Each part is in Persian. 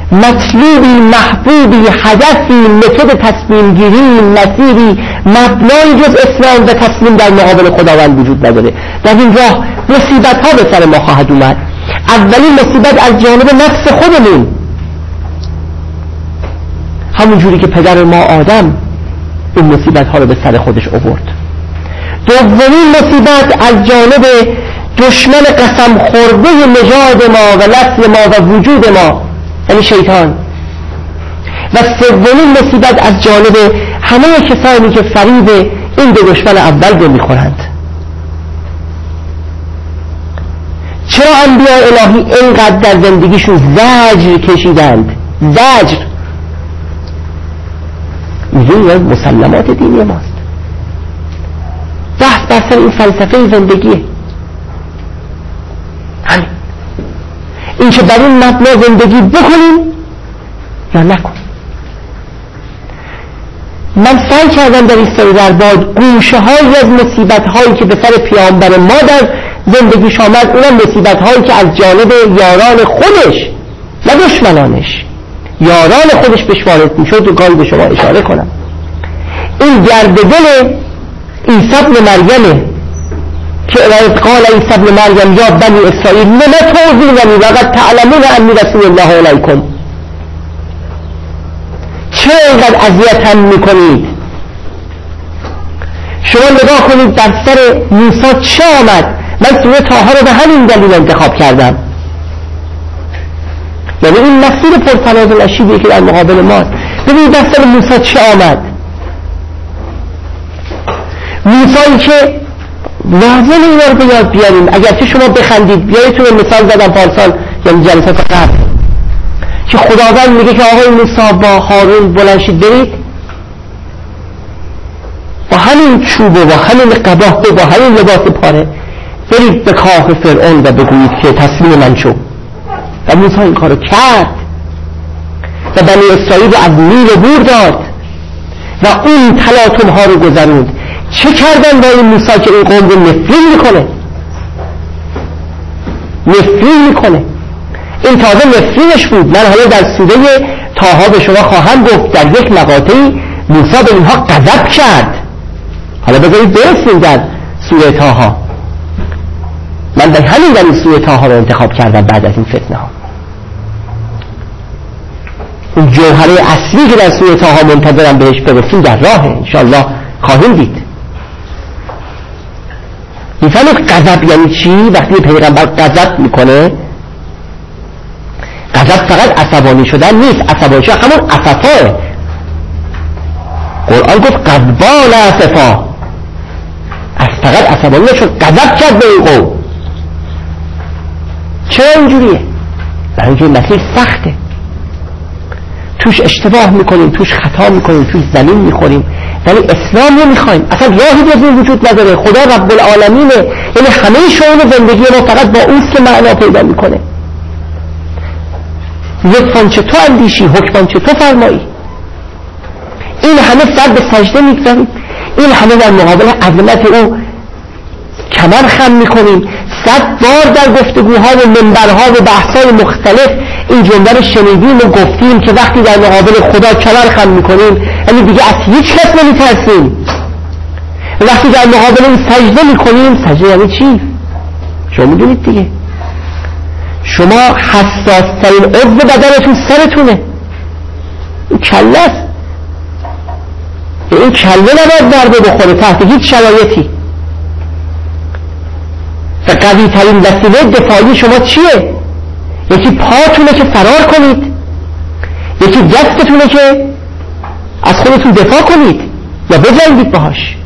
مطلوبی، محبوبی، هدفی، متد تصمیم گیری، مسیری، مبنای جز اسلام و تسلیم در مقابل خداوند وجود نداره. در این راه مصیبت ها به سر ما خواهد اومد. اولین مصیبت از جانب نفس خودمون، همون جوری که پدر ما آدم این مصیبت ها رو به سر خودش آورد. دومین مصیبت از جانب دشمن قسم خورده نژاد ما و نسل ما و وجود ما، یعنی شیطان. و سومین مصیبت از جانب همه کسانی که فریب این دو دشمن اول رو میخورند. چرا انبیاء الهی اینقدر در زندگیشون زجر کشیدند؟ زجر میدونی مسلمات دینی ماست. بحث بر سر این فلسفه زندگیه. همین این که بر این مبنا زندگی بکنیم یا نکنیم. من سعی کردم در این سری در باد گوشه هایی از مصیبت هایی که به سر پیامبر ما در زندگیش آمد، اونم مصیبت هایی که از جانب یاران خودش نه دشمنانش، یاران خودش بهش وارد میشد و گاهی به شما اشاره کنم. این گرددل عیسی ابن مریم که قال عیسی ابن مریم یا بنی اسرائیل لما تؤذوننی وقد تعلمون انی رسول الله الیکم، چه اینقدر اذیتم میکنید؟ شما نگاه کنید در سر موسی چه آمد. من سوره طه رو به همین دلیل انتخاب کردم. یعنی این مسیر پرفراز و نشیبی که در مقابل ماست. ببینید در سر موسی چه آمد. موسی که لازم اینا رو به یاد بیاریم. اگرچه شما بخندید، بیایتون مثال زدم پارسال، یعنی جلسات قبل، که خداوند میگه که آقای موسی با هارون بلند شید برید با همین چوب و با همین قباه و با همین لباس پاره برید به کاخ فرعون و بگویید که تسلیم من شو. و موسی این کارو کرد و بنی اسرائیل رو از نیل عبور داد و اون تلاطم ها رو گذروند. چه کردن با این موسی که این قوم رو نفرین میکنه؟ این تازه نفرینش بود. من حالا در سوره طه به شما خواهم گفت در یک مقاطعی موسی به اینها غضب کرد. حالا بذارید برسیم در سوره طه. من در همین در این سوره طه رو انتخاب کردم بعد از این فتنه ها. اون جوهره اصلی که در سوره طه منتظرم بهش برسیم در راهه، انشاءالله خواهیم دید. میفهمید غضب یعنی چی؟ وقتی پیغمبر غضب میکنه، غضب فقط عصبانی شدن نیست. عصبانی شدن همون عصفاه. قرآن گفت غضبان اسفا، از فقط عصبانی نشد، غضب کرد به این قوم. چرا اینجوریه؟ برای اینکه مسیر سخته، توش اشتباه میکنیم، توش خطا میکنیم، توش زمین میخوریم، ولی اسلام نمیخوایم. اصلا راهی جز این وجود نداره. خدا رب العالمینه، یعنی همه شئون زندگی ما فقط با اوست که معنا پیدا میکنه. لطفاً چه تو اندیشی، حکماً چه تو فرمایی. این همه سر به سجده میگذاریم، این همه در مقابل عظمت او کمر خم میکنیم. 100 بار در گفتگوها و منبرها و بحث‌های مختلف این جمله رو شنیدیم و گفتیم که وقتی در مقابل خدا کمر خم میکنیم یعنی دیگه از هیچ کس نمیترسیم. وقتی در مقابل این سجده میکنیم، سجده یعنی چی؟ شما میدونید دیگه. شما حساس‌ترین عضو بدنتون سرتونه، این کله است. این کله نباید ضربه بخوره تحت هیچ شرایطی. و قوی ترین وسیله دفاعی شما چیه؟ یکی پاتونه که فرار کنید، یکی دستتونه که از خودتون دفاع کنید یا بجنگید باهاش.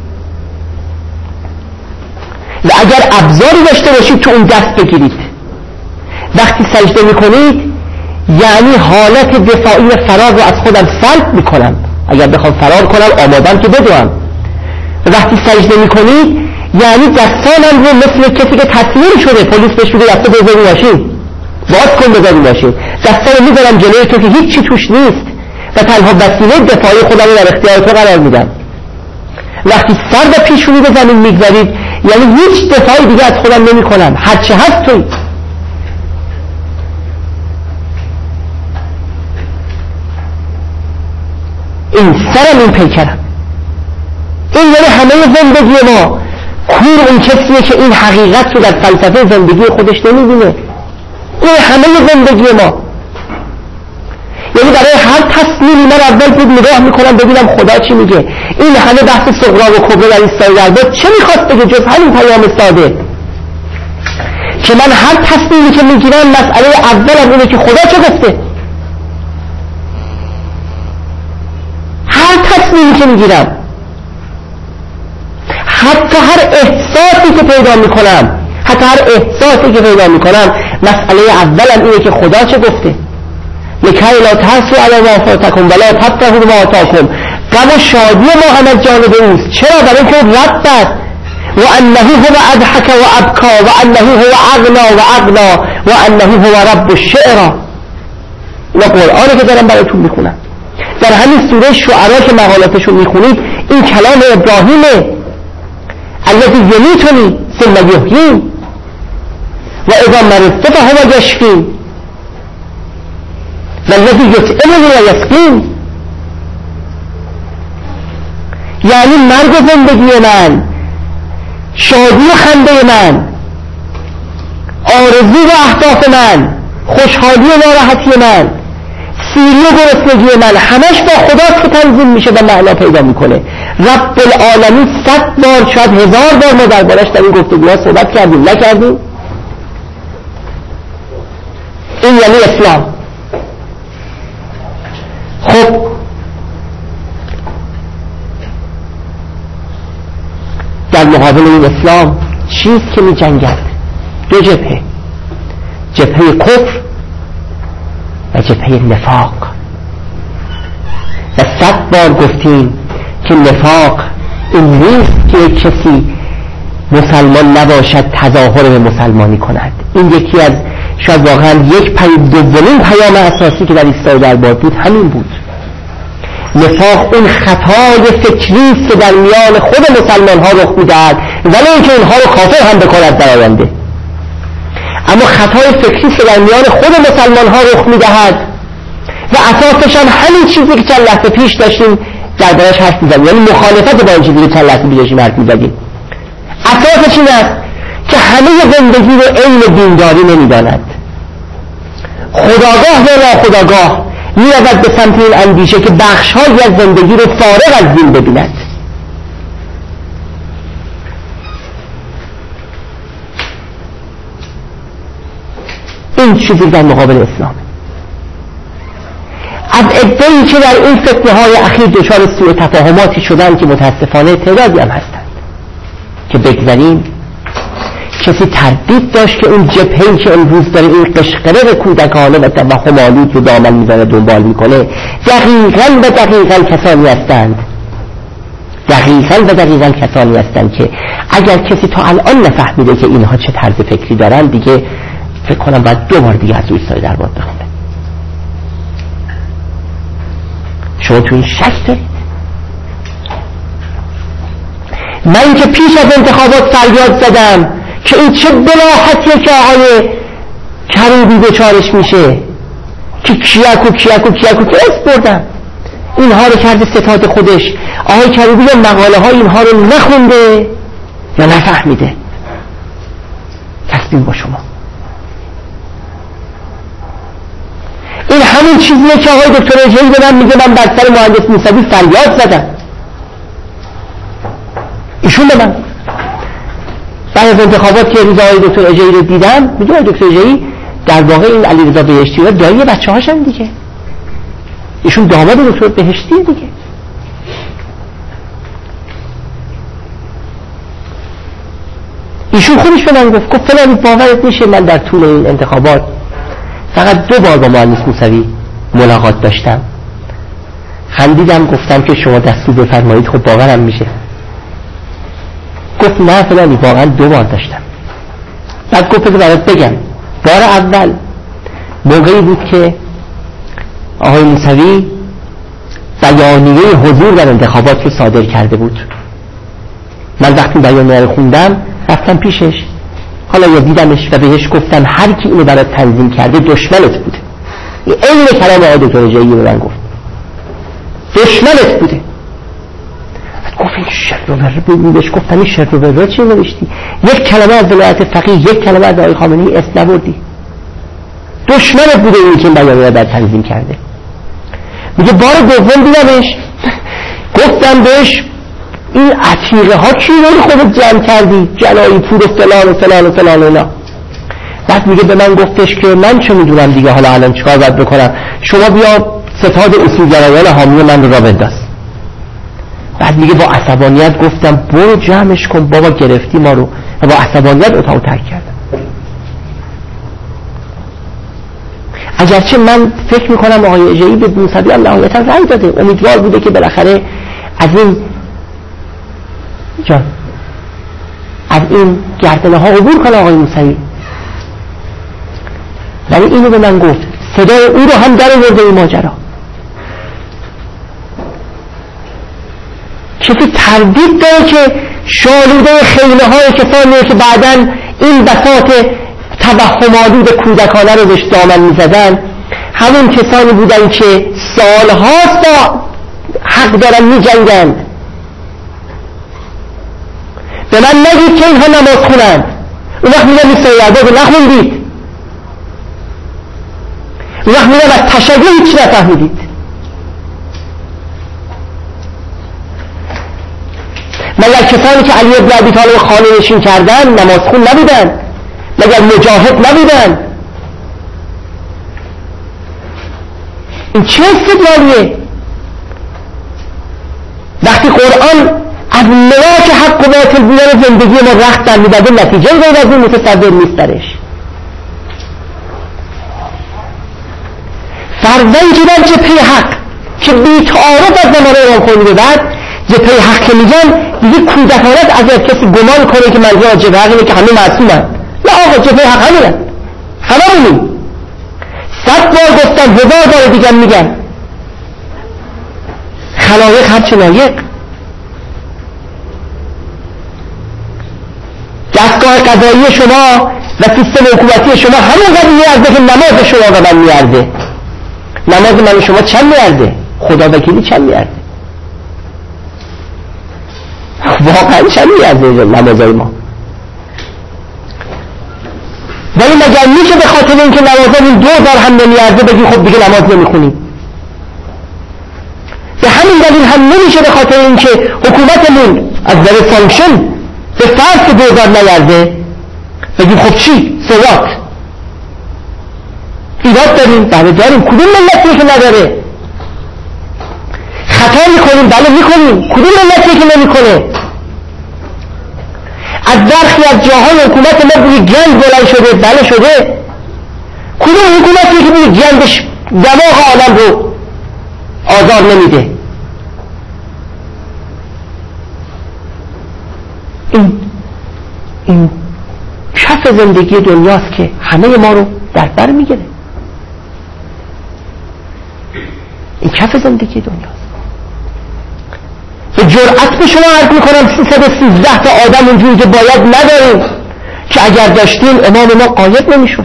و اگر ابزاری داشته باشید تو اون دست بگیرید. وقتی سجده میکنید یعنی حالت دفاعی و فرار رو از خودم سلب میکنم. اگر بخوام فرار کنم آمادم که بدوم. و وقتی سجده میکنید یعنی دستانم رو مثل کسی که تصویر شده پلیس بهش میگه دسته بذاری ماشین، باز کن بذاری ماشین، دستا رو میذارم جلوی تو که هیچی توش نیست و تنها وسیله دفاعی خودم رو در اختیار تو قرار میدم. وقتی سر به پیشونی به زمین میگذارید یعنی هیچ دفاعی دیگه از خودم نمی کنم، هرچه هست توی. این سرم، این پیکرم. این یعنی همه زندگی ما. کور اون کسیه که این حقیقت رو در فلسفه زندگی خودش نمی‌بینه. این همه زندگی ما. یعنی برای هر تصمیمی من اول بود نگاه میکنم ببینم خدا چی میگه. این همه بحث صغرا و کبرا در ایستای دربار چه میخواست بگه جز همین پیام ساده که من هر تصمیمی که میگیرم مسئله اولم اینه که خدا چه گفته. هر تصمیمی که میگیرم، حتی هر احساسی که پیدا میکنم، مسئله اولم اینه که خدا چه گفته. لکی لا تحسوا علی ما فاتکم ولا تفرحوا بما آتاکم. غم و شادی ما هم از جانب اوست. چرا؟ برای اینکه رب است. و انه هو اضحک و ابکا و انه هو اغنا و اغنا و انه هو رب الشعرا. اینا قرآنه که دارم براتون میخونم. در همین سوره شعرا که مقالاتشو میخونید این کلام ابراهیمه. الذی یمیتنی ثم یحیین و اذا مرضت فهو یشفین والذی یطعمنی و یسقین. یعنی مرگ و زندگی من، شادی و خنده من، آرزو و اهداف من، خوشحالی و ناراحتی من، سیری و گرسنگی من، همش با خدا که تنظیم میشه و معنا پیدا میکنه. رب العالمین 100 بار شاید 1000 بار ما دربارش در این گفتگوها صحبت کردیم، نکردیم؟ این یعنی اسلام. خب در مقابل این اسلام چیست که می جنگد؟ 2 جبهه، جبهه کفر و جبهه نفاق. و 100 بار گفتیم که نفاق این نیست که کسی مسلمان نباشد تظاهر به مسلمانی کند. این یکی از شاید واقعا دومین پیام اساسی که در ایستای دربار بود همین بود. نفاق اون خطای فکری که در میان خود مسلمان ها رخ میدهد ولی اینکه اونها رو کافر هم بکند در آینده. اما خطای فکری که در میان خود مسلمان ها رخ میدهد و اساسش هم همین چیزی که چند لحظه پیش داشتیم دربارش حرف میزدیم، یعنی مخالفت با این چیزی که چند لحظه پیش داشتیم حرف میزدیم. اساسش این است که همه زندگی رو عین دینداری نمیداند. خودآگاه و ناخودآگاه میرود به سمت این اندیشه که بخش‌هایی از زندگی رو فارغ از دین ببیند. این چیزی در مقابل اسلام. از عده‌ای که در این فتنه‌های اخیر دچار سوء تفاهماتی شدن که متاسفانه تعدادی هم هستند که بگذاریم، کسی تردید داشت که اون جبهه‌ای که امروز داره این قشقرق کودکانه و توهم‌آلود رو دامن می‌زنه دنبال می‌کنه دقیقاً کسانی هستند که اگر کسی تا الان نفهمیده که اینها چه طرز فکری دارن، دیگه فکر کنم باید 2 بار دیگه از ایستای دربار بخونه. شما تو این شک دارید؟ من که پیش از انتخابات فریاد زدم که این چه بلاحتیه که آقای کریمی دچارش میشه که کیاکو که اسم بردم اینها رو کرده ستاد خودش. آقای کریمی مقاله های اینها رو نخونده یا نفهمیده. تصمیم با شما. این همون چیزیه که آقای دکتر اجهی به من میگه من بر سر مهندس موسوی فریاد زدم. ایشون به من بعد از انتخابات که روز آقای دکتر اجهی رو دیدم، میگه آقای دکتر اجهی در واقع این علیرضا بهشتی دایی بچه هاشن دیگه، ایشون داماد دکتر بهشتی دیگه. ایشون خودش به من گفت فلانی باورت میشه من در طول این انتخابات فقط 2 بار با مهندس موسوی ملاقات داشتم. خندیدم گفتم که شما دستور بفرمایید خب باورم میشه. گفت نه فلانی واقعا 2 بار داشتم. بعد گفت برات بگم، بار اول موقعی بود که آقای موسوی بیانیه حضور در انتخابات رو صادر کرده بود. من وقتی بیانیه رو خوندم رفتم پیشش، حالا یا دیدمش و بهش گفتم هر کی اینو برات تنظیم کرده دشمنت بوده. این کلام آقای دکتر اجهی به من گفت. دشمنت بوده. گفت این شر رو بر بهش گفتم این شر رو بر چی نوشتی؟ یک کلمه از ولایت فقیه، یک کلمه از آقای خامنه‌ای اسم نبردی. دشمنت بوده این که این بیانیه در تنظیم کرده. میگه بار دوم دیدمش گفتم بهش این عتیقه ها چی رو خودت جمع کردی؟ جلایی پور و فلان و فلان و فلان و اینا. بعد میگه به من گفتش که من چه میدونم دیگه حالا الان چیکار باید بکنم، شما بیا ستاد اصولگرایان حامی من رو را بنداز. بعد میگه با عصبانیت گفتم برو جمعش کن بابا، گرفتی ما رو. و با عصبانیت اتاقو ترک کردم. اگرچه من فکر میکنم آقای اجایی به موسوی هم نهایتا رأی داده، امیدوار بوده که بالاخره از این گردنه ها عبور کنه آقای موسوی. ولی اینو به من گفت، صدای او رو هم در آورده این ماجرا. کسی تردید داره که شالوده خیمه های کسانیه که بعداً این بساط توهم‌آلود کودکانه رو بهش دامن می‌زدن همون کسانی بودن که سال‌هاست با حق دارن می‌جنگن. به من نگید که اینها نماز خونند. اون وقت میگم این سیادات رو نخوندید، اون وقت میگم از تشیع هیچ نفهمیدید. مگر کسانی که علی ابن ابی طالب خانه نشین کردن نماز خون نبودن؟ مگر مجاهد نبودن؟ این چه استدلالیه؟ وقتی قرآن از ملاک حق و باطل بودن زندگی ما رخت در می‌داده، نتیجه غیر از این متصور نیست درش. فرزند که در جبهه حق که بی‌تعارف از زمان امام خمینی به بعد جبهه حق که میگن دیگه کودکانت از کسی گمان کنه که منظور جبهه حق اینه که همه معصومن. نه آقا، جبهه حق همینن، هممونیم. 100 بار گفتم، 1000 بار دیگه میگن خلایق هرچه لایق. دستگاه قضایی شما و سیستم حکومتی شما همونقدر میارزه که نماز شما و من میارزه. نماز من و شما چند میارزه؟ خدا وکیلی چند میارزه؟ واقعا چند میارزه نمازای ما؟ ولی مگر میشه به خاطر اینکه نمازمون 2000 هم نمیارزه بگی خب دیگه نماز نمیخونیم؟ به همین دلیل هم نمیشه به خاطر اینکه حکومتمون از نظر فانکشن به فرض که 2000 نیارزه بگیم خب چی؟ سوات ایراد داریم؟ بله داریم. کدوم ملتی که نداره؟ خطا میکنیم؟ بله میکنیم. کدوم ملتی که نمیکنه؟ از برخی از جاهای حکومت ما بوی گند بلند شده؟ بله شده. کدوم حکومتی که بوی گندش دماغ آدم رو آزار نمیده؟ این کف زندگی دنیاست که همه ما رو در بر میگیره. این کف زندگی دنیاست. به جرأت به شما عرض میکنم 313 تا آدم اونجوری که باید نداریم که اگر داشتیم امام ما قایب نمیشد.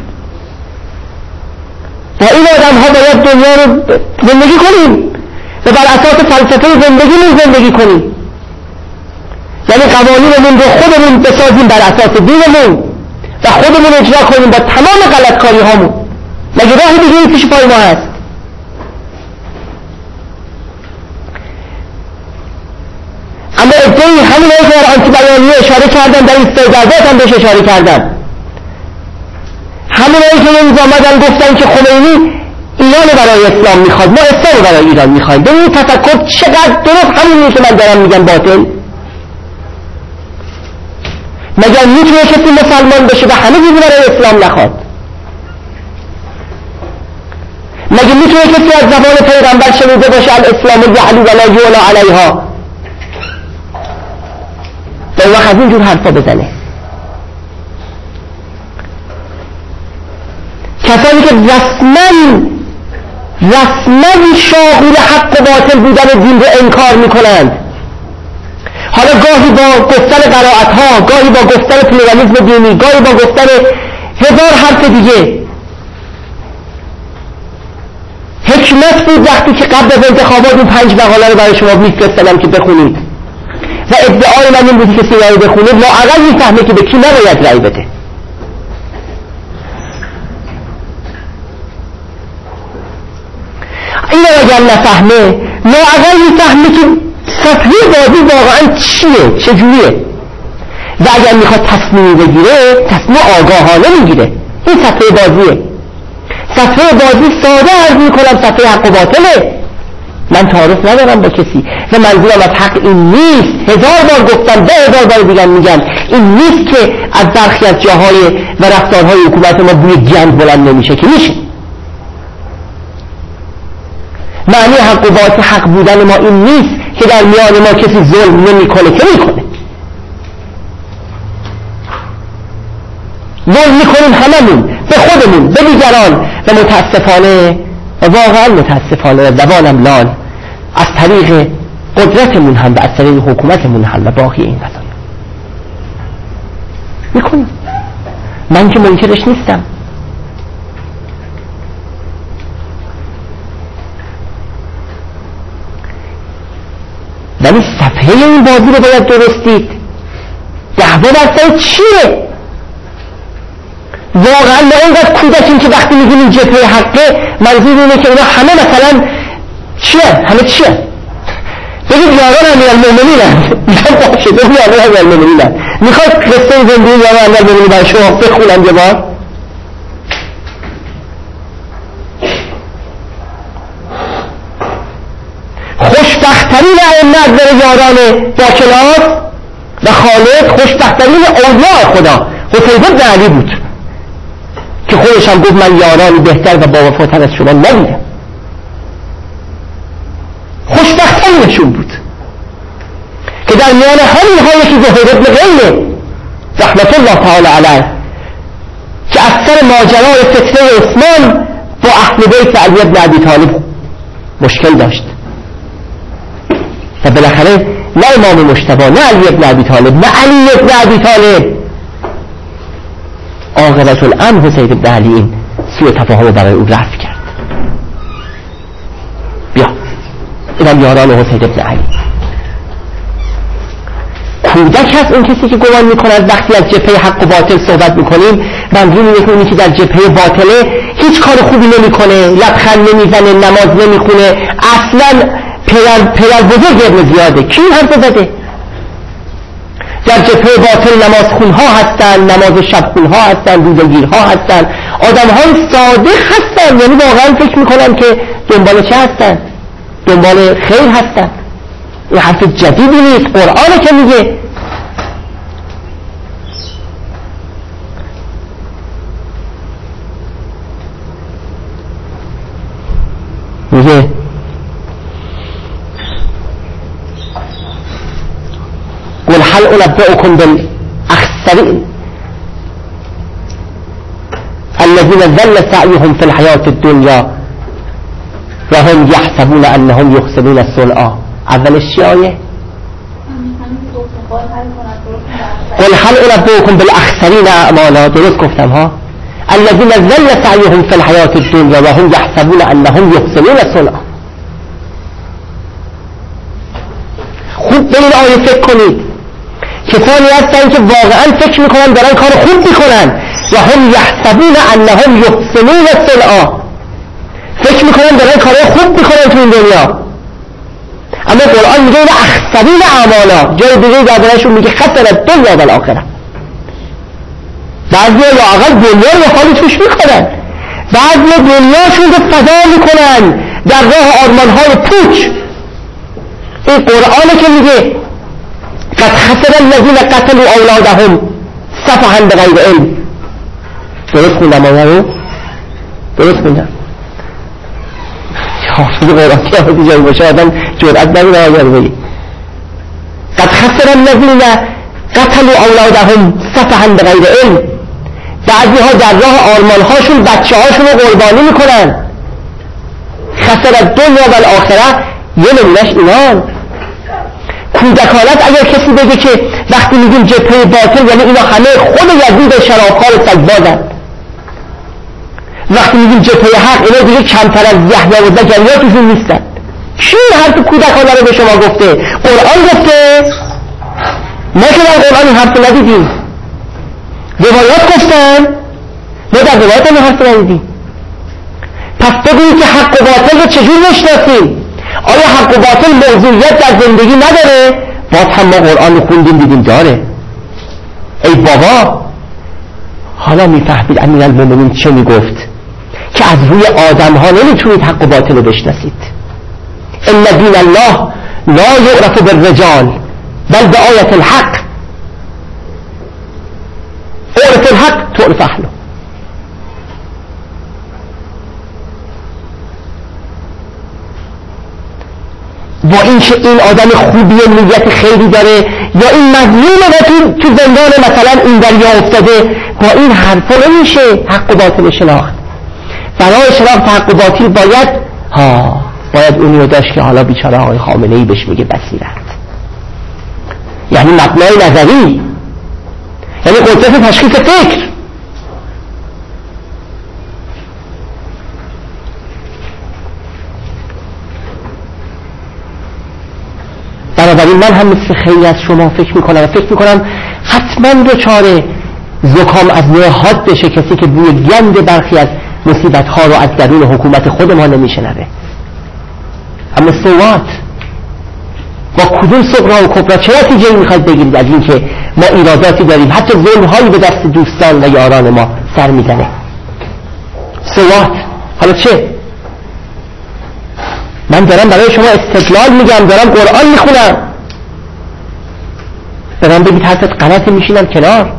با این آدم ها باید دنیا رو زندگی کنیم و بر اساس فلسفه زندگیمون زندگی کنیم. یعنی قوانینمون رو خودمون بسازیم بر اساس دینمون و خودمون اجرا کنیم با تمام غلطکاری هامون. مگه راه دیگه پیش پای ما هست؟ اما ادعای همین هایی که در آنتی بیانیه اشاره کردن، در استعدادات هم بهش اشاره کردن، همین هایی که امروز آمدن گفتن که خمینی ایران برای اسلام میخواد، ما اسلام برای ایران میخوایم. ببینید تفکر چقدر درست همینی که من دارم میگم باطل. مگر میتونه کسی مسلمان بشه و همه چیزی برای اسلام نخواد؟ مگر میتونه کسی از زبان پیغمبر شنیده باشه الاسلام یعلو ولا یعلا علیها و اون وقت از اینجور حرفا بزنه؟ کسانی که رسما شاغول حق و باطل بودن دین رو انکار میکنند، حالا گاهی با گفتن قرائت ها، گاهی با گفتن پلورالیسم دینی، گاهی با گفتن 1000 حرف دیگه، حکمت بود وقتی که قبل از انتخابات این 5 مقاله رو برای شما میفرستادم که بخونید و ادعای من این بود که کسی رأی بخونه لااقل میفهمه که به کی نباید رأی بده. این رو اگر نفهمه لااقل میفهمه که سطحی بازی واقعا چیه، چجوریه، و اگر میخواد تصمیم بگیره تصمیم آگاهانه میگیره. این سطحی بازیه. سطحی بازی ساده عرض میکنم سطحی حق و باطله. من تعارف ندارم با کسی و منظورم از حق این نیست. 1000 بار گفتم، 10,000 بار دیگه میگم، این نیست که از برخی از جاهای و رفتارهای حکومت ما بوی گند بلند نمیشه، که میشه. معنی حق و باطل، حق بودن ما این نیست که در میان ما کسی ظلم نمیکنه، که میکنه. ظلم میکنیم هممون، به خودمون، به دیگران، و متاسفانه واقعا متاسفانه زبانم لال از طریق قدرتمون هم و از طریق حکومتمون هم و باقی این قضایا میکنیم. من که منکرش نیستم، ولی صفحه این بازی رو باید درستید. دعوا بر سر چیه؟ واقعا ما اینقدر کودکیم که وقتی میگیم این جبهه حقه منظور اینه که اینا همه مثلا چیه؟ همه چیه؟ بگید یاران امیرالمومنین هست. میگم باشه بگید یاران امیرالمومنین هست. میخواید قصه زندگی یاران امیرالمومنین برای شما بخونم یه بار؟ خوشبخت‌ترین ائمه از نظر یاران با کلاس و خالد، خوشبخت‌ترین اولیاء خدا حسین بن علی بود که خودش هم گفت من یارانی بهتر و با وفاتر از شما ندیدم. خوشبخت‌ترینشون بود که در میان همین ها یکی زهیر بن غیره رحمت الله تعالی علیه که از سر ماجرای فتنه عثمان با اهل بیت علی بن ابی طالب مشکل داشت و بالاخره نه امام مجتبی، نه علی بن ابی طالب، نه علی بن ابی طالب، عاقبت الامر حسین بن علی این سوء تفاهم برای او رفع کرد. بیا اینم یاران حسین بن علی. کودک هست اون کسی که گمان میکنه از وقتی از جبهه حق و باطل صحبت میکنیم منظور اینه که اونی که در جبهه باطله هیچ کار خوبی نمیکنه، لبخند نمیزنه، نماز نمیخونه، اصلا پدر بزرگ ابن زیاده. کی حرف زده؟ در جبهه باطل نمازخونها هستن، نماز شبخونها هستن، روزه‌گیرها هستن، آدم‌های صادق هستن، یعنی واقعا فکر میکنن که دنبال چه هستن؟ دنبال خیر هستن. این حرف جدیدی نیست، قرآنه که میگه. میگه قل هل انبئكم بالاخسرین الذين ضل سعيهم في الحياة الدنيا وهم يحسبون انهم يحسنون صنعا. اولش چی آیه؟ قل هل انبئكم بالاخسرین اعمالا. درست گفتم ها؟ الذين ضل سعيهم في الحياة الدنيا وهم يحسبون انهم يحسنون صنعا. خوب به این آیه فکر کنید. کسانی هستن که واقعا فکر میکنن دارن کار خوب میکنن و هم یحسبون انهم یحسنون صنعا، فکر میکنن دارن کار خوب میکنن تو این دنیا. اما قرآن میگه این اخسرین اعمالا. جای دیگه درباره‌شون میگه خسر الدنیا و الاخره. بعضی لااقل دنیا رو حالی توش میکنن، بعضی دنیاشون رو فدا میکنن در راه آرمانهای پوچ. این قرآنه که میگه قد خسر الذين قتلوا اولادهم سفها بغیر علم. درست خوندم آیه رو؟ درست خوندم؟ حافظ قرآن که حافظ جایی باشه آدم جرأت نداره آیه رو بگی. قد خسر الذين قتلوا اولادهم سفها بغیر علم. بعضی ها در راه آرمان هاشون بچه هاشون رو قربانی میکنن. خسر الدنیا و الاخره یه نمونش اینان. کودکانت اگر کسی بگه که وقتی میگیم جبهه باطل یعنی اینا همه خود یزید شرابخوار سگبازن وقتی میگیم جبهه حق اینا دیگه کمتر از یحیی و زکریا توشون نیستن. کی این حرف کودکانه رو به شما گفته؟ قرآن گفته؟ ما که در قرآن این حرف ندیدیم. روایات گفتن؟ ما در روایات این حرف ندیدیم. پس بگویید که حق و باطل رو چجور نشناسیم؟ آیا حق و باطل موضوعیت در زندگی نداره؟ باز هم ما قرآن خوندیم دیدیم داره. ای بابا حالا میفهمید امیرالمومنین چه میگفت که از روی آدم ها نمیتونید حق و باطل رو بشناسید. ان دین الله لا یعرف بالرجال بل بآیة الحق، اعرف الحق تعرف اهله. با این که این آدم خوبیه نیت خیری داره یا این مظلومه و تو زندان مثلا این دریا افتاده، با این حرفا نمیشه حق و باطل شناخت. برای شناخت حق و باطل باید اونی رو داشت که حالا بیچاره آقای خامنه‌ای بهش میگه بصیرت، یعنی مبنای نظری، یعنی قدرت تشخیص فکر. بنابراین من هم مثل خیلی از شما فکر میکنم حتما دچار زکام از نوع حاد بشه کسی که بوی گند برخی از مصیبت‌ها رو از درون حکومت خود ما نمیشنوه. اما سوات با کدوم صغرا و کبرا چه نتیجه‌ای میخواید بگیرید از این که ما ایراداتی داریم، حتی ظلم‌هایی به دست دوستان و یاران ما سر میزنه؟ سوات حالا چه؟ من دارم برای شما استدلال میگم، دارم قرآن میخونم، دارم بگید حرفت غلطه میشینم کنار.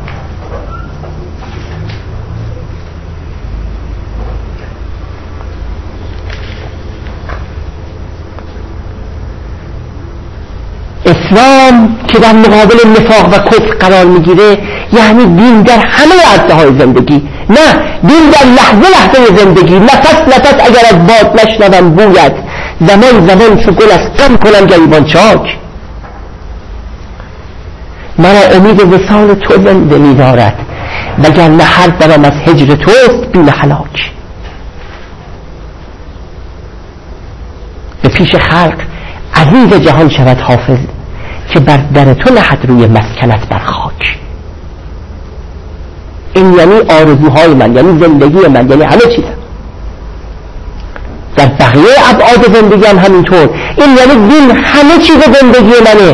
اسلام که در مقابل نفاق و کفر قرار میگیره یعنی دین در همه عرصه‌های زندگی، نه دین در لحظه زندگی. نفس اگر از باد نشنوم بوید، زمان چو گل از غم کنم گریبان چاک. مرا امید وصال تو زنده می‌دارد، وگرنه هر دمم از هجر توست بیم هلاک. به پیش خلق عزیز جهان شود حافظ، که بر در تو نهد روی مسکنت بر خاک. این یعنی آرزوهای من، یعنی زندگی من، یعنی همه چیزم. در بقیه ابعاد زندگی هم همینطور. این یعنی دین همه چیز زندگی منه.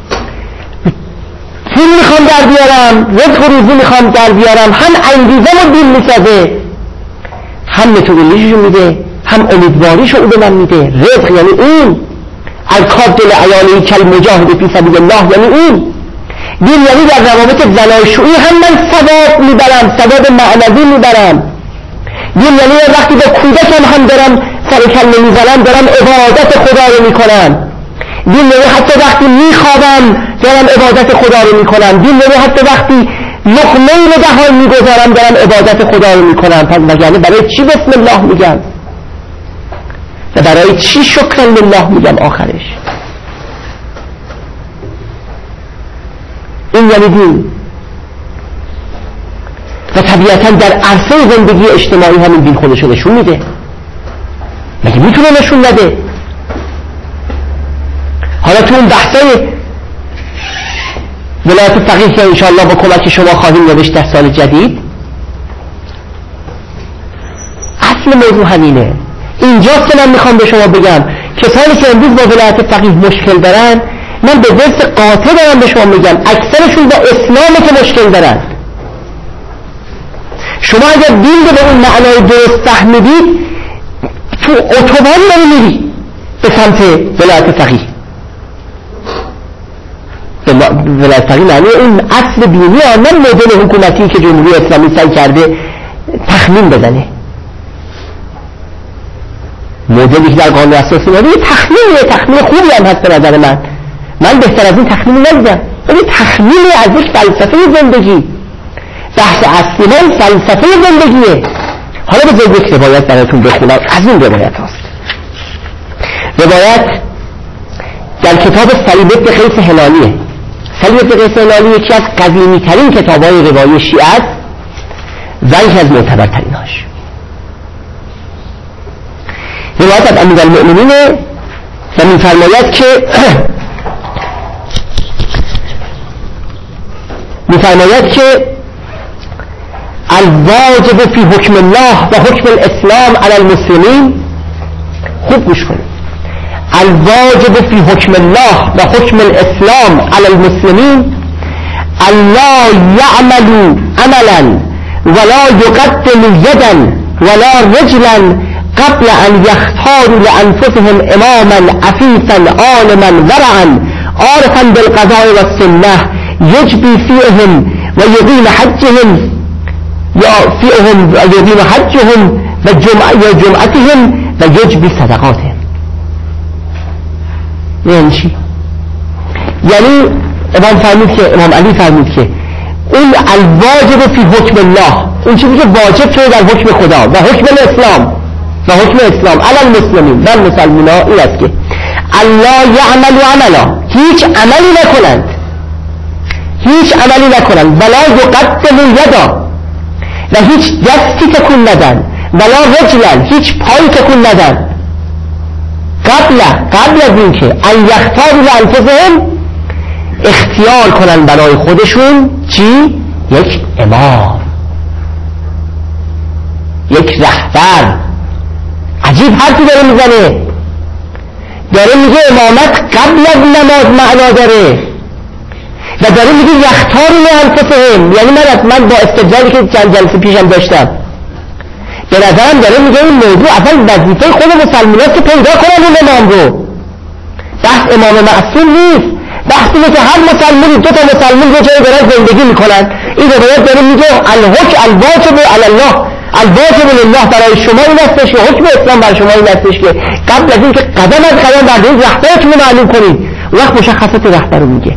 پول میخوام در بیارم، رزق و روزی میخوام در بیارم، هم انگیزه و دین میسازه، هم متولیشو میده، هم امیدواریشو او به من میده. رزق یعنی این الکاب دل عیالی کل مجاهد فی سبیل الله، یعنی این دین. یعنی در روابط زناشویی هم من ثواب میبرم، ثواب معنوی میبرم. دین یعنی وقتی با کودکم هم دارم سر کله میزنم، دارم عبادت خدا رو میکنم. دین یعنی حتی وقتی میخوابم دارم عبادت خدا رو میکنم. دین یعنی حتی وقتی لقمه‌ای به دهان میگذارم دارم عبادت خدا رو میکنم. پس وگرنه برای چی بسم الله میگم و برای چی شکر لله میگم آخرش؟ این یعنی دین. و طبیعتا در عرصه زندگی اجتماعی همین دین خودشو نشون میده. مگه میتونه نشون نده؟ حالا تو اون بحثای ولایت فقیه که انشاءالله با کمک شما خواهیم نوشت در سال جدید، اصل موضوع همینه. اینجاست که من میخوام به شما بگم کسانی که امروز با ولایت فقیه مشکل دارن، من به درس قاطع دارم به شما میگم اکثرشون با اسلام که مشکل دارن. شما اگر دین رو به اون معنای درست فهمیدید، تو اتوبان نمیری به سمت ولایت فقیه. ولایت فقیه معنی این اصل دینی نه مدل حکومتی که جمهوری اسلامی سعی کرده تخمین بزنه. مدلی که در قانون اساسی اومده یه تخمین خوبی هم هست به نظر من بهتر از این تخمین ندیدم. ولی تخمین از یک فلسفه زندگی، بحث اصلی من فلسفه زندگیه. حالا بذارید یک روایت براتون بخونم. از این روایت هست. روایت در کتاب سلیم بن قیس هلالیه. سلیم بن قیس هلالی یکی از قدیمی ترین کتاب‌های روایی شیعه است و یکی از معتبرتریناش. روایت از امیرالمؤمنین و می‌فرماید که الواجب فی حکم الله و حکم الاسلام علی المسلمین. خوب گوش کنید. الواجب فی حکم الله و حکم الاسلام علی المسلمین الا یعملوا عملا ولا یقدموا یدا ولا رجلا قبل ان یختاروا لانفسهم اماما عفیفا عالما ورعا عارفا بالقضاء والسنه یجبی فیهم و یقیم حجهم و جمعتهم و یجبی صدقاتهم. یعنی چی؟ یعنی امام علی فرمود که اون الواجب فی حکم الله، اون چیزی که واجب شده در حکم خدا و حکم الاسلام و حکم اسلام علی المسلمین و مسلمان ها، این است که الله یعمل و عملا، هیچ عملی نکنند ولا یقدموا یدا، و هیچ دستی تکون ندن، ولا رجلا، هیچ پایی تکون ندن، قبل از این که ان یختاروا لانفسهم، اختیار کنن برای خودشون چی؟ یک امام، یک رهبر. عجیب حرفی داره میزنه، داره میگه امامت قبل از نماز معنا داره و داره میگه یختاروا لانفسهم. یعنی من با استدلالی که چند جلسه پیشم داشتم به نظرم داره میگه این موضوع اصلا وظیفه خود مسلماناست که پیدا کنن اون امام رو. بحث امام معصوم نیست، بحث اینه که هر مسلمانی، دو تا مسلمان یه جایی دارن زندگی میکنن. این روایت داره میگه الواجب علی الله، الواجب لله برای شما این هستش و حکم اسلام برای شما این هستش که قبل از این که قدم از قدم در این رهبرتون رو معلوم کنید، وقت مشخصات رهبر رو میگه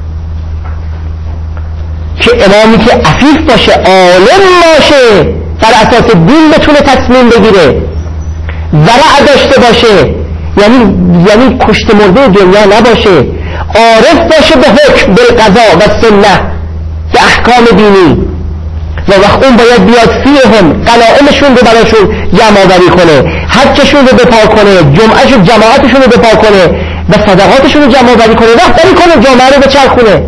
که امامی که عفیف باشه، عالم باشه، بر اساس دین بتونه تصمیم بگیره، ورع داشته باشه، یعنی کشته مرده دنیا نباشه، عارف باشه به حکم بالقضا و سنه، به احکام دینی، و وقت اون باید بیاد فیهم، قلائمشون رو براشون جمع آوری کنه، حجشون رو بپا کنه، جماعتشون رو بپا کنه و صدقاتشون رو جمع آوری کنه، رهبری کنه، جامعه رو بچرخونه.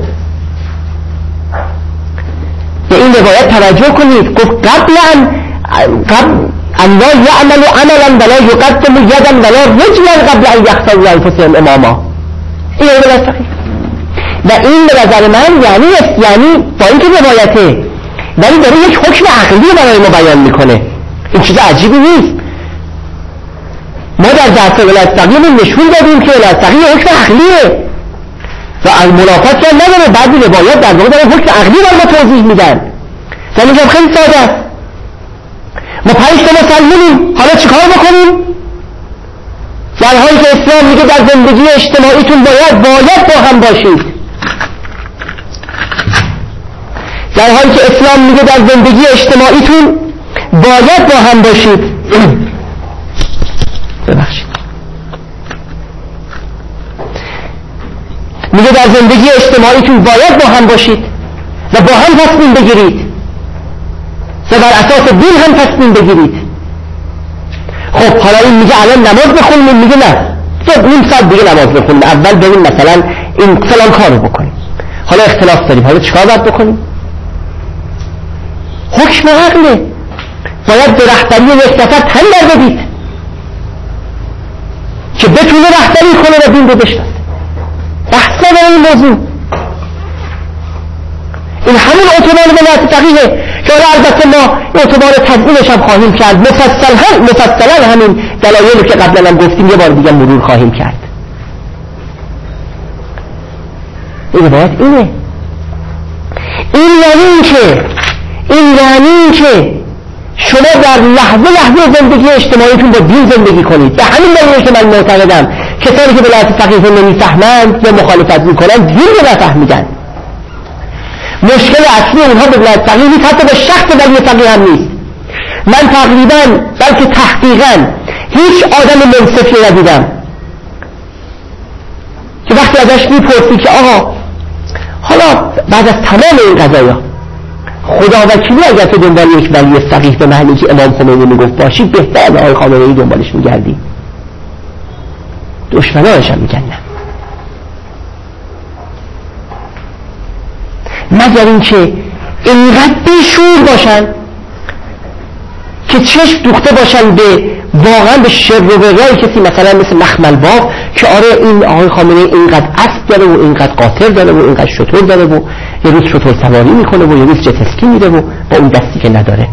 به این روایت توجه کنید. گفت قبل ان لا یعمل عملا ولا یقدم یدا ولا رجلا قبل ان یختاروا لانفسهم اماما. این روایت صحیح و این به نظر من یعنی با اینکه روایته ولی داره یک حکم عقلی برای ما بیان میکنه. این چیز عجیبی نیست. ما در درس ولایت فقیه نشون دادیم که ولایت فقیه حکم عقلیه و از منافات که نداره. بعضی روایات در واقع داره حکم عقلی برای ما توضیح میدن. من میگم خیلی ساده است. ما 5 تا مسلمانیم، حالا چیکار بکنیم؟ در حالی که اسلام میگه در زندگی اجتماعیتون باید با هم باشید، در حالی که اسلام میگه در زندگی اجتماعیتون باید با هم باشید. ببخشید، میگه در زندگی اجتماعیتون باید با هم باشید و با هم تصمیم بگیرید و بر اساس دین هم تصمیم بگیرید. خب حالا این میگه الان نماز بخونیم، این میگه نه نیم ساعت دیگه نماز بخونیم، اول بریم مثلا این فلان کارو بکنیم. حالا اختلاف داریم، حالا چیکار باید بکنیم؟ حکم عقله، باید به رهبری یک نفر تن در بدید که بتونه رهبری کنه و دین رو بشناسه. بحث نداره این موضوع. این همون اعتبار ولایت فقیه که البته ما اعتبار تدوینش هم خواهیم کرد، مفصلا همین دلایلی که قبلا هم گفتیم یه بار دیگه مرور خواهیم کرد. این روایت اینه. این یعنی که شما در لحظه زندگی اجتماعیتون با دین زندگی کنید. به همین دلیل که من معتقدم کسانی که ولایت فقیه نمیفهمند یا مخالفت میکنند دین رو نفهمیدن. مشکل اصلی اونها به ولایت فقیه نیست، حتی به شخص ولی فقیه هم نیست. من تقریبا بلکه تحقیقا هیچ آدم منصفی ندیدم که وقتی ازش میپرسی که آقا حالا بعد از تمام این قضایا خدا وکیلی اگر تو دنبال یک ولی فقیه به معنی که امام خمینی میگفت باشی، بهتر از آقای خامنه‌ای دنبالش میگردی. دشمنانش هم میگن نه، مگر اینکه اینقدر بیشور باشن که چشم دوخته باشن به واقعا به شر و برای کسی مثلا مثل مخمل باف که آره این آقای خامنه‌ای اینقدر اسب داره و اینقدر قاطر داره و اینقدر شتر داره و یه روز شتر سواری میکنه و یه روز جت اسکی میده و با اون دستی که نداره.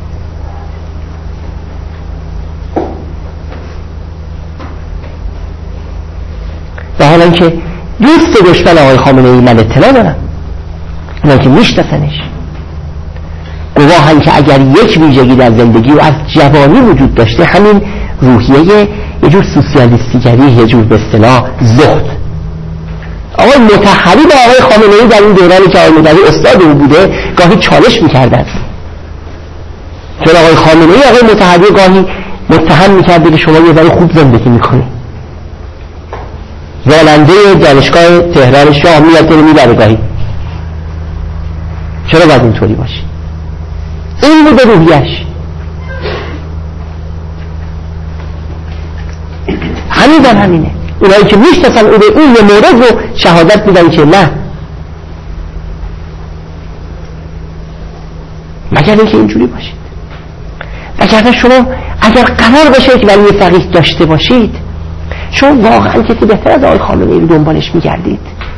و حالا که دوست دشمن آقای خامنه‌ای من اطلاع دارم، اونا که میشناسنش گواهن که اگر یک ویژگی در زندگی و از جوانی وجود داشته همین روحیه یه جور سوسیالیستیگری، یه جور به اصطلاح زهد. آقای مطهری با آقای خامنه‌ای در این دورانی که آقای مطهری استاد او بوده گاهی چالش میکردن، چون آقای خامنه‌ای آقای مطهری گاهی متهم میکرده که شما یه ذره خوب زندگی میکنی، راننده دانشگاه تهران شاه میاد تو رو میبره گاهی، چرا باید اینطوری باشی؟ این بوده روحیش. همینه اونایی که میشناسن او به این یه مورد رو شهادت میدن که نه، مگر اینکه اینجوری باشید. اگر شما اگر قرار باشه که ولی فقیه داشته باشید، چون واقعا کسی بهتر از آقای خامنه‌ای رو دنبالش میگردید.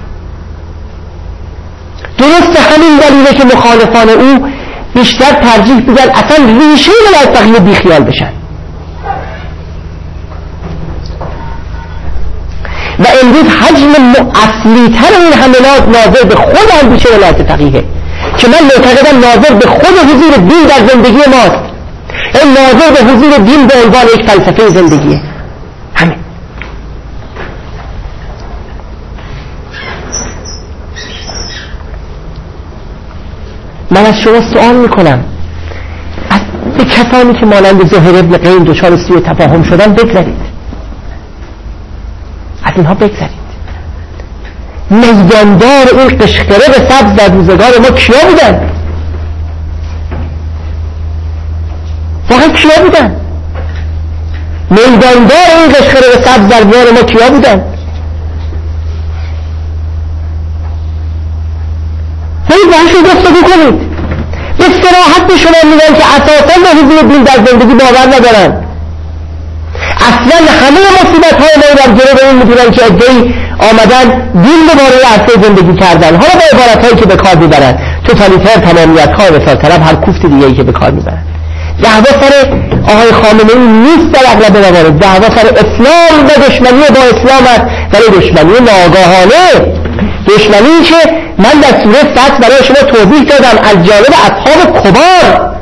درسته همین دلیله که مخالفان او بیشتر ترجیح بدن اصلا ریشه ولایت فقیه بیخیال بشن و امروز حجم اصلی تر این حملات ناظر به خود اندیشه ولایت فقیه که من معتقدم ناظر به خود حضور دین در زندگی ماست، این ناظر به حضور دین به عنوان یک فلسفه زندگیه. همین. من از شما سوال میکنم، به کسانی که مانند زهیر ابن قیم دچار سوء تفاهم شدن بگذارید، از اینها بگذارید. میداندار این قشقره به سبز در روزگار ما کیا بودن؟ واقعا کیا بودن؟ میداندار این قشقره به سبز در روزگار ما کیا بودن؟ باید باشون گفتگو کنید. به صراحت به شما میگن که اساسا به حضور دین در زندگی باور ندارن. اصلا همه مصیبت های ما در گره به این میدونن که ادعی آمدن دین به باره عرصه زندگی کردن، حالا با عبارت هایی که به کار میبرن، توتالیتر، تمامیت ها، وصال طلب، هر کوفت دیگه ای که به کار میبرن. دعوا سر آقای خامنه‌ای نیست در اغلب موارد، دعوا سر اسلام و دشمنی با اسلام است، ولی دشمنی ناگاهانه، دشمنی که من در سوره فتح برای شما توضیح دادم از جانب اصحاب کبار